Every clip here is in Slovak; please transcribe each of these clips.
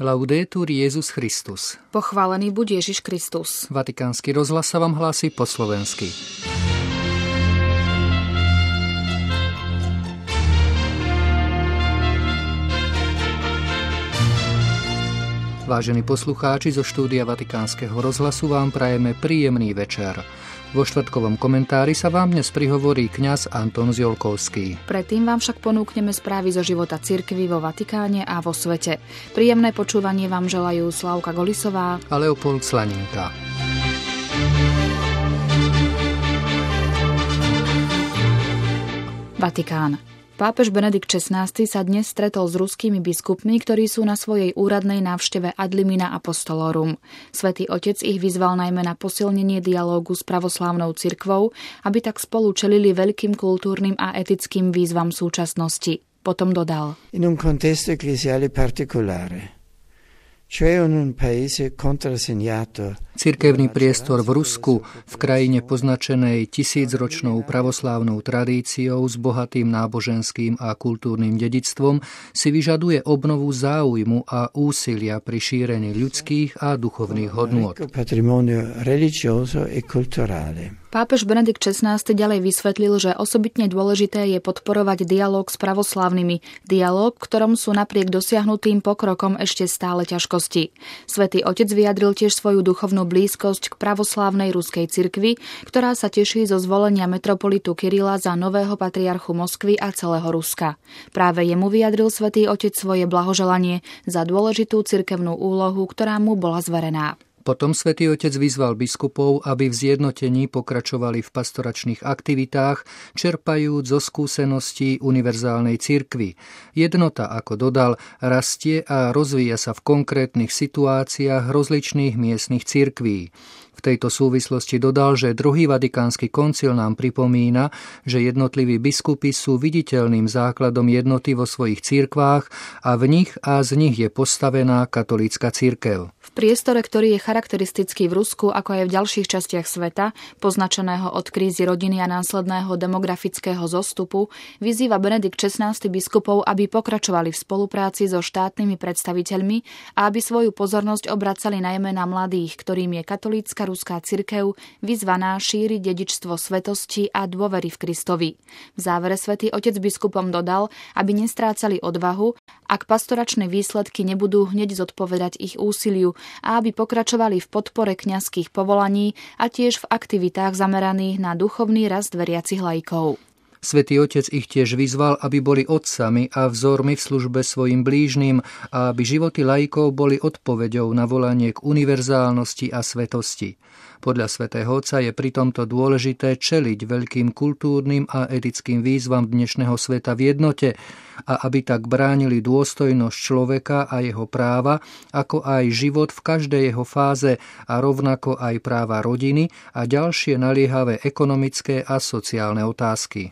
Laudetur Jesus Christus. Pochválený buď Ježiš Kristus. Vatikánsky rozhlas sa vám hlási po slovensky. Vážení poslucháči, zo štúdia Vatikánskeho rozhlasu vám prajeme príjemný večer. Vo štvrtkovom komentári sa vám dnes prihovorí kňaz Anton Ziolkovský. Predtým vám však ponúkneme správy zo života cirkvi vo Vatikáne a vo svete. Príjemné počúvanie vám želajú Slávka Golisová a Leopold Slaninka. Vatikán. Pápež Benedikt XVI sa dnes stretol s ruskými biskupmi, ktorí sú na svojej úradnej návšteve Ad limina Apostolorum. Svätý Otec ich vyzval najmä na posilnenie dialógu s pravoslávnou cirkvou, aby tak spolu čelili veľkým kultúrnym a etickým výzvam súčasnosti. Potom dodal: In un contesto ecclesiale particolare, cioè in un paese contrassegnato. Cirkevný priestor v Rusku, v krajine poznačenej tisícročnou pravoslávnou tradíciou s bohatým náboženským a kultúrnym dedičstvom, si vyžaduje obnovu záujmu a úsilia pri šírení ľudských a duchovných hodnôt. Pápež Benedikt XVI ďalej vysvetlil, že osobitne dôležité je podporovať dialóg s pravoslávnymi, dialóg, v ktorom sú napriek dosiahnutým pokrokom ešte stále ťažkosti. Svätý Otec vyjadril tiež svoju duchovnú blízkosť k pravoslávnej ruskej cirkvi, ktorá sa teší zo zvolenia metropolitu Kirila za nového patriarchu Moskvy a celého Ruska. Práve jemu vyjadril Svätý Otec svoje blahoželanie za dôležitú cirkevnú úlohu, ktorá mu bola zverená. Potom Svätý Otec vyzval biskupov, aby v zjednotení pokračovali v pastoračných aktivitách, čerpajúc zo skúseností univerzálnej cirkvi. Jednota, ako dodal, rastie a rozvíja sa v konkrétnych situáciách rozličných miestnych cirkví. V tejto súvislosti dodal, že druhý vatikánsky koncil nám pripomína, že jednotliví biskupy sú viditeľným základom jednoty vo svojich cirkvách a v nich a z nich je postavená katolícka cirkev. V priestore, ktorý je charakteristický v Rusku, ako aj v ďalších častiach sveta, poznačeného od krízy rodiny a následného demografického zostupu, vyzýva Benedikt XVI biskupov, aby pokračovali v spolupráci so štátnymi predstaviteľmi a aby svoju pozornosť obracali najmä na mladých, ktorým je katolícka ruská cirkev vyzvaná šíriť dedičstvo svetosti a dôvery v Kristovi. V závere Svätý Otec biskupom dodal, aby nestrácali odvahu, ak pastoračné výsledky nebudú hneď zodpovedať ich úsiliu, a aby pokračovali v podpore kňazských povolaní a tiež v aktivitách zameraných na duchovný rast veriacich laikov. Svätý Otec ich tiež vyzval, aby boli otcami a vzormi v službe svojim blížnym a aby životy laikov boli odpoveďou na volanie k univerzálnosti a svetosti. Podľa Svätého Otca je pri tomto dôležité čeliť veľkým kultúrnym a etickým výzvam dnešného sveta v jednote a aby tak bránili dôstojnosť človeka a jeho práva, ako aj život v každej jeho fáze a rovnako aj práva rodiny a ďalšie naliehavé ekonomické a sociálne otázky.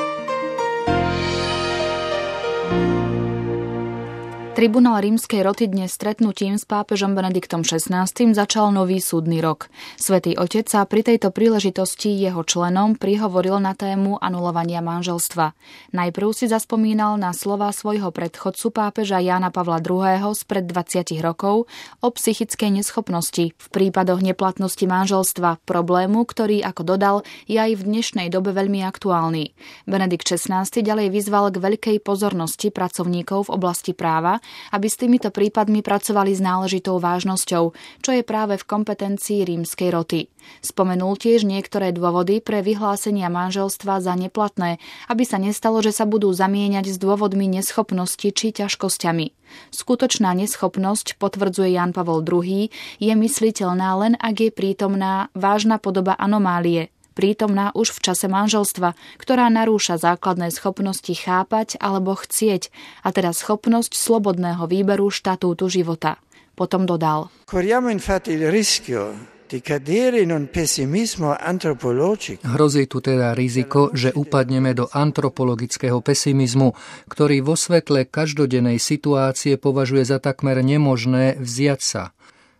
Tribunál Rímskej roty dnes stretnutím s pápežom Benediktom XVI začal nový súdny rok. Svätý Otec sa pri tejto príležitosti jeho členom prihovoril na tému anulovania manželstva. Najprv si zaspomínal na slová svojho predchodcu pápeža Jána Pavla II. Spred 20 rokov o psychickej neschopnosti v prípadoch neplatnosti manželstva, problému, ktorý, ako dodal, je aj v dnešnej dobe veľmi aktuálny. Benedikt XVI ďalej vyzval k veľkej pozornosti pracovníkov v oblasti práva, aby s týmito prípadmi pracovali s náležitou vážnosťou, čo je práve v kompetencii Rímskej roty. Spomenul tiež niektoré dôvody pre vyhlásenia manželstva za neplatné, aby sa nestalo, že sa budú zamieňať s dôvodmi neschopnosti či ťažkosťami. Skutočná neschopnosť, potvrdzuje Ján Pavol II, je mysliteľná len ak je prítomná vážna podoba anomálie, prítomná už v čase manželstva, ktorá narúša základné schopnosti chápať alebo chcieť, a teda schopnosť slobodného výberu štatútu života. Potom dodal: Corriamo infatti il rischio di cadere in un pessimismo antropologico. Hrozí tu teda riziko, že upadneme do antropologického pesimizmu, ktorý vo svetle každodennej situácie považuje za takmer nemožné vziať sa.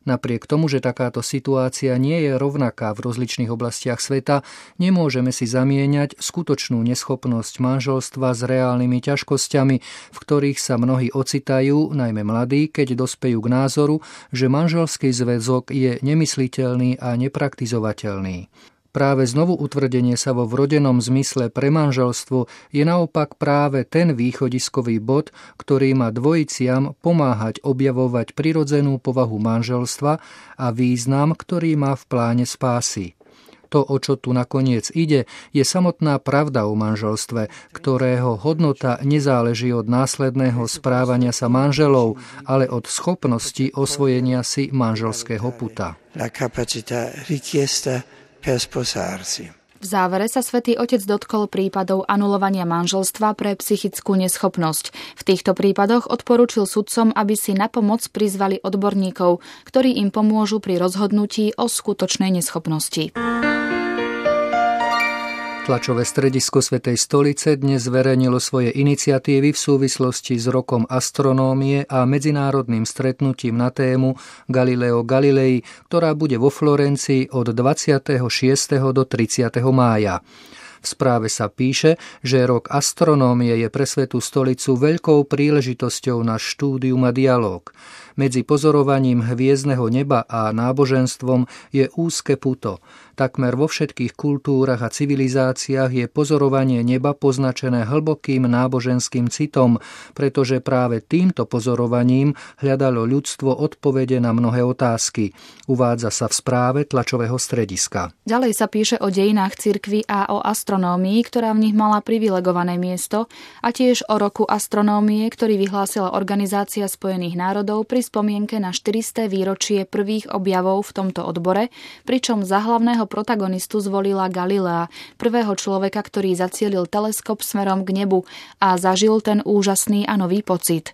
Napriek tomu, že takáto situácia nie je rovnaká v rozličných oblastiach sveta, nemôžeme si zamieňať skutočnú neschopnosť manželstva s reálnymi ťažkosťami, v ktorých sa mnohí ocitajú, najmä mladí, keď dospejú k názoru, že manželský zväzok je nemysliteľný a nepraktizovateľný. Práve znovu utvrdenie sa vo vrodenom zmysle pre manželstvo je naopak práve ten východiskový bod, ktorý má dvojiciam pomáhať objavovať prirodzenú povahu manželstva a význam, ktorý má v pláne spásy. To, o čo tu nakoniec ide, je samotná pravda o manželstve, ktorého hodnota nezáleží od následného správania sa manželov, ale od schopnosti osvojenia si manželského puta. V závere sa Svätý Otec dotkol prípadov anulovania manželstva pre psychickú neschopnosť. V týchto prípadoch odporúčil sudcom, aby si na pomoc prizvali odborníkov, ktorí im pomôžu pri rozhodnutí o skutočnej neschopnosti. Tlačové stredisko Svätej stolice dnes zverejnilo svoje iniciatívy v súvislosti s rokom astronómie a medzinárodným stretnutím na tému Galileo Galilei, ktorá bude vo Florencii od 26. do 30. mája. V správe sa píše, že rok astronómie je pre Svätú stolicu veľkou príležitosťou na štúdium a dialóg. Medzi pozorovaním hviezdneho neba a náboženstvom je úzke puto. Takmer vo všetkých kultúrach a civilizáciách je pozorovanie neba poznačené hlbokým náboženským citom, pretože práve týmto pozorovaním hľadalo ľudstvo odpovede na mnohé otázky. Uvádza sa v správe tlačového strediska. Ďalej sa píše o dejinách cirkvi a o astronómii, ktorá v nich mala privilegované miesto, a tiež o roku astronómie, ktorý vyhlásila Organizácia spojených národov pri spomienke na 400. výročie prvých objavov v tomto odbore, pričom za hlavného protagonistu zvolila Galilea, prvého človeka, ktorý zacielil teleskop smerom k nebu a zažil ten úžasný a nový pocit.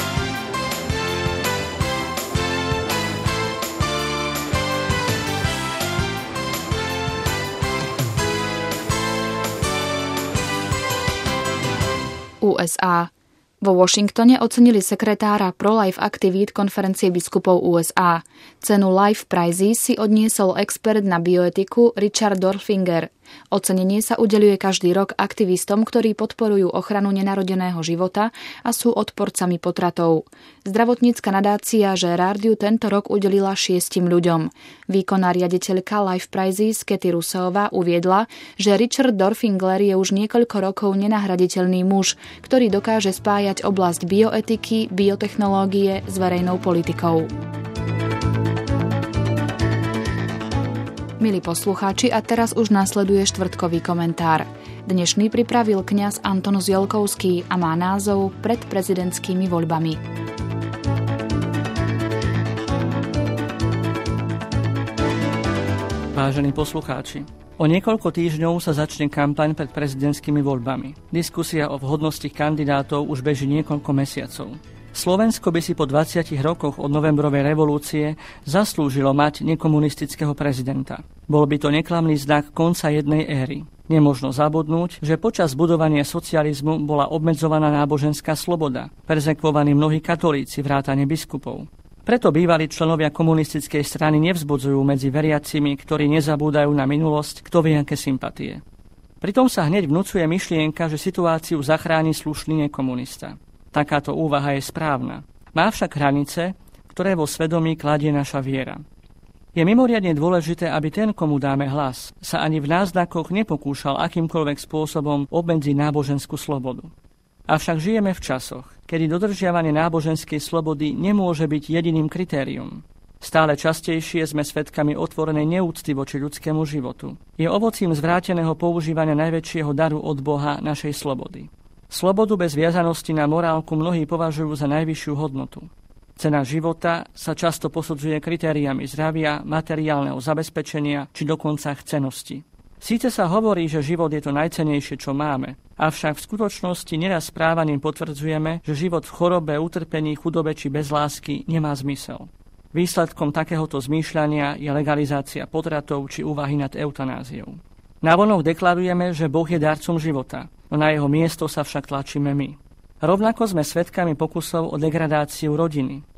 USA. Vo Washingtone ocenili sekretára pro-life aktivít konferencie biskupov USA. Cenu Life Prizes si odniesol expert na bioetiku Richard Dorfinger. Ocenenie sa udeľuje každý rok aktivistom, ktorí podporujú ochranu nenarodeného života a sú odporcami potratov. Zdravotnícka nadácia Gerardiu tento rok udelila 6 ľuďom. Výkonná riaditeľka Life Prizes Kathy Ruseová uviedla, že Richard Dorfinger je už niekoľko rokov nenahraditeľný muž, ktorý dokáže spájať oblasť bioetiky, biotechnológie s verejnou politikou. Milí poslucháči, a teraz už nasleduje štvrtkový komentár. Dnešný pripravil kňaz Anton Ziolkovský a má názov Pred prezidentskými voľbami. Vážení poslucháči, o niekoľko týždňov sa začne kampaň pred prezidentskými voľbami. Diskusia o vhodnosti kandidátov už beží niekoľko mesiacov. Slovensko by si po 20 rokoch od novembrovej revolúcie zaslúžilo mať nekomunistického prezidenta. Bol by to neklamný znak konca jednej éry. Nemožno zabudnúť, že počas budovania socializmu bola obmedzovaná náboženská sloboda, perzekvovaní mnohí katolíci vrátane biskupov. Preto bývalí členovia komunistickej strany nevzbudzujú medzi veriacimi, ktorí nezabúdajú na minulosť, kto vie aké sympatie. Pritom sa hneď vnucuje myšlienka, že situáciu zachráni slušný nekomunista. Takáto úvaha je správna. Má však hranice, ktoré vo svedomí kladie naša viera. Je mimoriadne dôležité, aby ten, komu dáme hlas, sa ani v náznakoch nepokúšal akýmkoľvek spôsobom obmedziť náboženskú slobodu. Avšak žijeme v časoch, kedy dodržiavanie náboženskej slobody nemôže byť jediným kritérium. Stále častejšie sme svedkami otvorenej neúcty voči ľudskému životu. Je ovocím zvráteného používania najväčšieho daru od Boha, našej slobody. Slobodu bez viazanosti na morálku mnohí považujú za najvyššiu hodnotu. Cena života sa často posudzuje kritériami zdravia, materiálneho zabezpečenia či dokonca chcenosti. Síce sa hovorí, že život je to najcennejšie, čo máme, avšak v skutočnosti neraz správaním potvrdzujeme, že život v chorobe, utrpení, chudobe či bez lásky nemá zmysel. Výsledkom takéhoto zmýšľania je legalizácia potratov či úvahy nad eutanáziou. Navonok deklarujeme, že Boh je darcom života, no na jeho miesto sa však tlačíme my. Rovnako sme svedkami pokusov o degradáciu rodiny.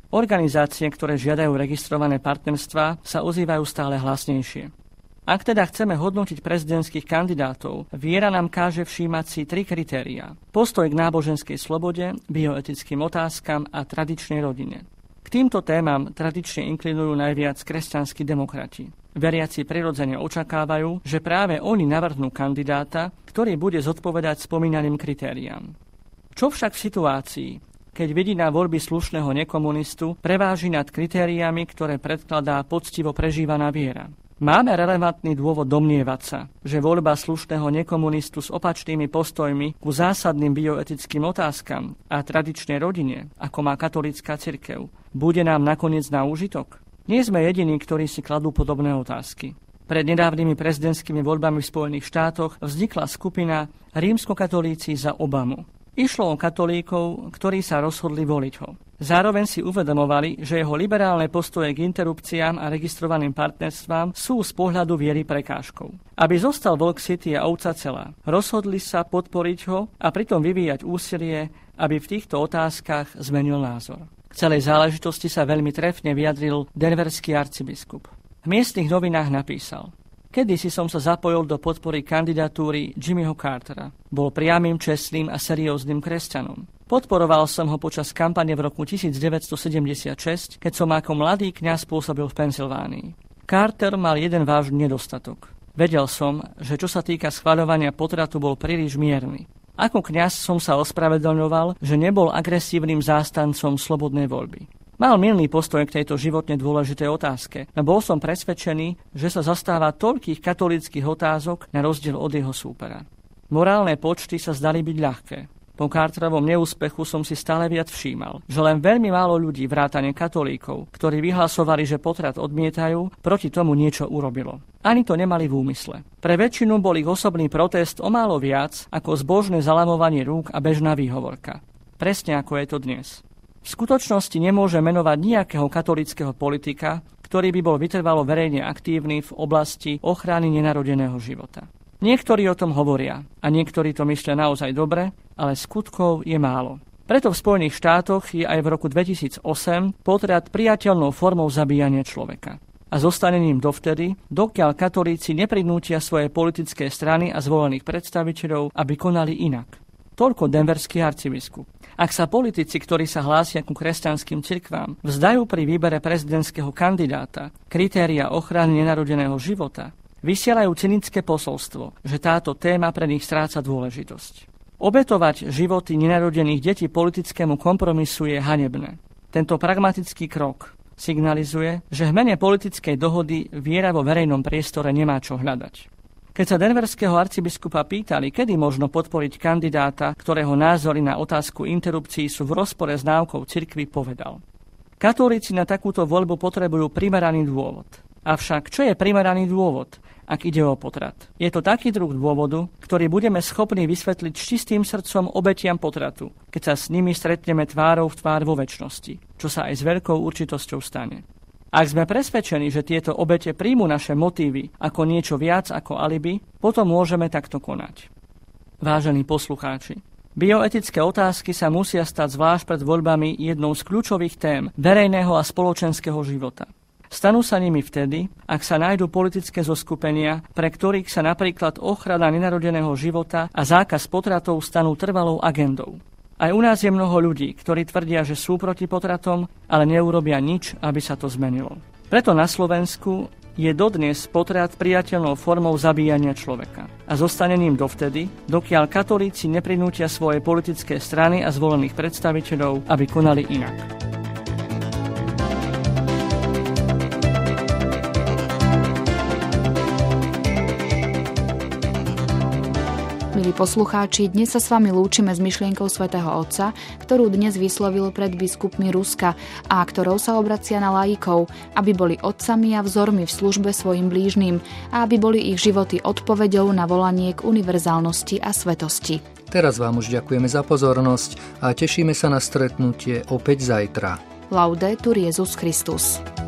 Organizácie, ktoré žiadajú registrované partnerstvá, sa ozývajú stále hlasnejšie. Ak teda chceme hodnotiť prezidentských kandidátov, viera nám káže všímať si 3 kritériá. Postoj k náboženskej slobode, bioetickým otázkam a tradičnej rodine. K týmto témam tradične inklinujú najviac kresťanskí demokrati. Veriaci prirodzene očakávajú, že práve oni navrhnú kandidáta, ktorý bude zodpovedať spomínaným kritériám. Čo však v situácii, keď vidina voľby slušného nekomunistu preváži nad kritériami, ktoré predkladá poctivo prežívaná viera? Máme relevantný dôvod domnievať sa, že voľba slušného nekomunistu s opačnými postojmi ku zásadným bioetickým otázkam a tradičnej rodine, ako má katolícka cirkev, bude nám nakoniec na úžitok? Nie sme jediní, ktorí si kladú podobné otázky. Pred nedávnymi prezidentskými voľbami v Spojených štátoch vznikla skupina Rímskokatolíci za Obamu. Išlo o katolíkov, ktorí sa rozhodli voliť ho. Zároveň si uvedomovali, že jeho liberálne postoje k interrupciám a registrovaným partnerstvám sú z pohľadu viery prekážkou. Aby zostal Volk City a ovca celá, rozhodli sa podporiť ho a pritom vyvíjať úsilie, aby v týchto otázkach zmenil názor. K celej záležitosti sa veľmi trefne vyjadril denverský arcibiskup. V miestnych novinách napísal: Kedysi som sa zapojil do podpory kandidatúry Jimmyho Cartera. Bol priamym, čestným a serióznym kresťanom. Podporoval som ho počas kampane v roku 1976, keď som ako mladý kňaz pôsobil v Pensylvánii. Carter mal jeden vážny nedostatok. Vedel som, že čo sa týka schvaľovania potratu, bol príliš mierny. Ako kňaz som sa ospravedlňoval, že nebol agresívnym zástancom slobodnej voľby. Mal mylný postoj k tejto životne dôležitej otázke, no bol som presvedčený, že sa zastáva toľkých katolíckych otázok na rozdiel od jeho súpera. Morálne počty sa zdali byť ľahké. Po Carterovom neúspechu som si stále viac všímal, že len veľmi málo ľudí, vrátane katolíkov, ktorí vyhlasovali, že potrat odmietajú, proti tomu niečo urobilo. Ani to nemali v úmysle. Pre väčšinu bol ich osobný protest o málo viac ako zbožné zalamovanie rúk a bežná výhovorka. Presne ako je to dnes. V skutočnosti nemôže menovať nejakého katolíckeho politika, ktorý by bol vytrvalo verejne aktívny v oblasti ochrany nenarodeného života. Niektorí o tom hovoria a niektorí to myslia naozaj dobre, ale skutkov je málo. Preto v Spojených štátoch je aj v roku 2008 potrat priateľnou formou zabíjania človeka. A zostane ním dovtedy, dokiaľ katolíci neprinútia svoje politické strany a zvolených predstaviteľov, aby konali inak. Toľko denverský arcibiskup. Ak sa politici, ktorí sa hlásia ku kresťanským cirkvám, vzdajú pri výbere prezidentského kandidáta kritéria ochrany nenarodeného života, vysielajú cynické posolstvo, že táto téma pre nich stráca dôležitosť. Obetovať životy nenarodených detí politickému kompromisu je hanebné. Tento pragmatický krok signalizuje, že v mene politickej dohody viera vo verejnom priestore nemá čo hľadať. Keď sa denverského arcibiskupa pýtali, kedy možno podporiť kandidáta, ktorého názory na otázku interrupcií sú v rozpore s náukou cirkvi, povedal: Katolíci na takúto voľbu potrebujú primeraný dôvod. Avšak čo je primeraný dôvod, ak ide o potrat? Je to taký druh dôvodu, ktorý budeme schopní vysvetliť s čistým srdcom obetiam potratu, keď sa s nimi stretneme tvárou v tvár vo večnosti, čo sa aj s veľkou určitosťou stane. Ak sme presvedčení, že tieto obete príjmu naše motívy ako niečo viac ako alibi, potom môžeme takto konať. Vážení poslucháči, bioetické otázky sa musia stať zvlášť pred voľbami jednou z kľúčových tém verejného a spoločenského života. Stanú sa nimi vtedy, ak sa nájdú politické zoskupenia, pre ktorých sa napríklad ochrana nenarodeného života a zákaz potratov stanú trvalou agendou. Aj u nás je mnoho ľudí, ktorí tvrdia, že sú proti potratom, ale neurobia nič, aby sa to zmenilo. Preto na Slovensku je dodnes potrat priateľnou formou zabíjania človeka. A zostane ním dovtedy, dokiaľ katolíci neprinútia svoje politické strany a zvolených predstaviteľov, aby konali inak. Milí poslucháči, dnes sa s vami lúčime s myšlienkou svätého Otca, ktorú dnes vyslovil pred biskupmi Ruska a ktorou sa obracia na laikov, aby boli otcami a vzormi v službe svojim blížnym a aby boli ich životy odpoveďou na volanie k univerzálnosti a svetosti. Teraz vám už ďakujeme za pozornosť a tešíme sa na stretnutie opäť zajtra. Laudetur Jesus Christus.